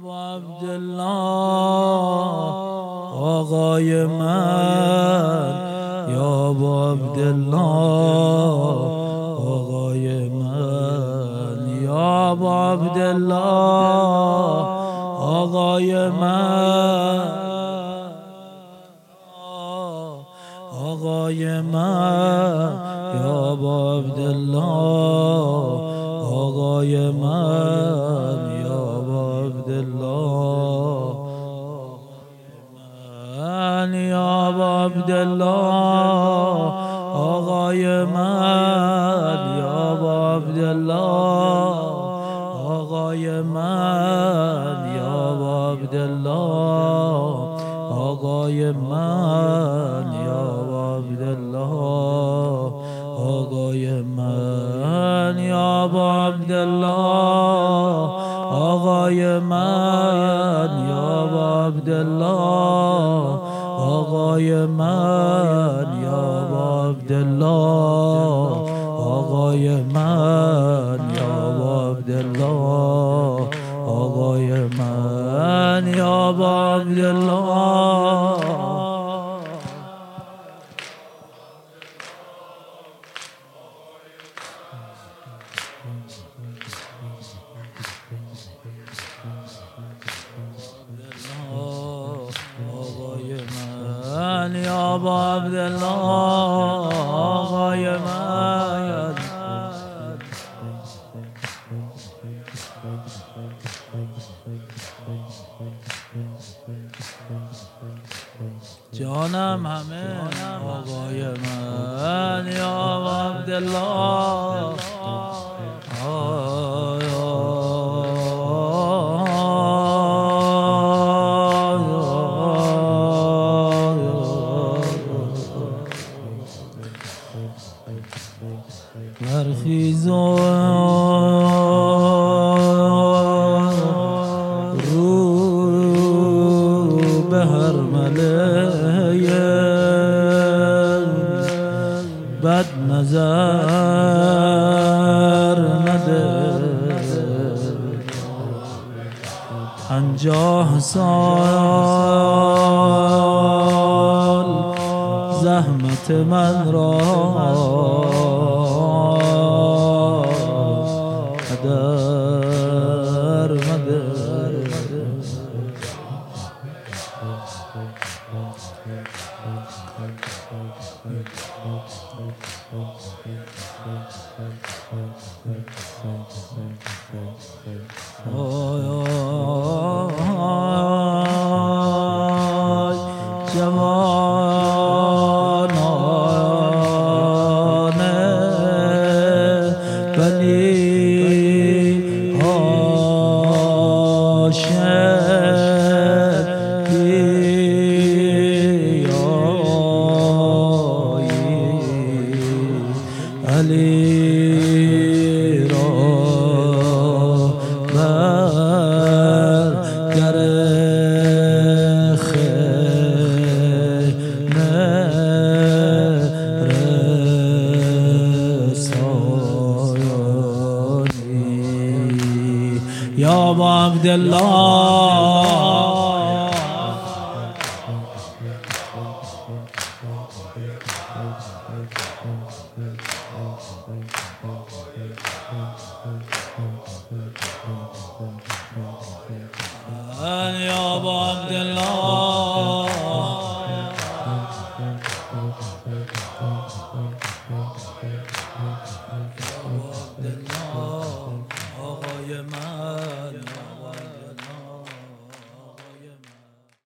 ابا عبدالله آقای من، یا ابا عبدالله آقای من، یا ابا عبدالله آقای من، آقای من، یا ابا عبدالله آقای من، یا ابا عبدالله من، یا ابا عبدالله آقای من، یا ابا عبدالله آقای من، یا ابا عبدالله آقای من، یا ابا عبدالله آقای من، یا ابا عبدالله آقای من، یا ابا عبدالله آقای من، یا ابا عبدالله آقای من، یا ابا عبدالله آقای من، یا ابا عبدالله آقای من، یا ابا عبدالله آقای من، جانم همه آقای من، یا ابا عبدالله برخیز و رو به هرمله بد نظر نده، 50 سال زحمت من را قدر مده، جوانان بنی هاشم بیایی، علی را بر در خیمه رسانی، یا ابا عبدالله یا ابا عبدالله آقای من.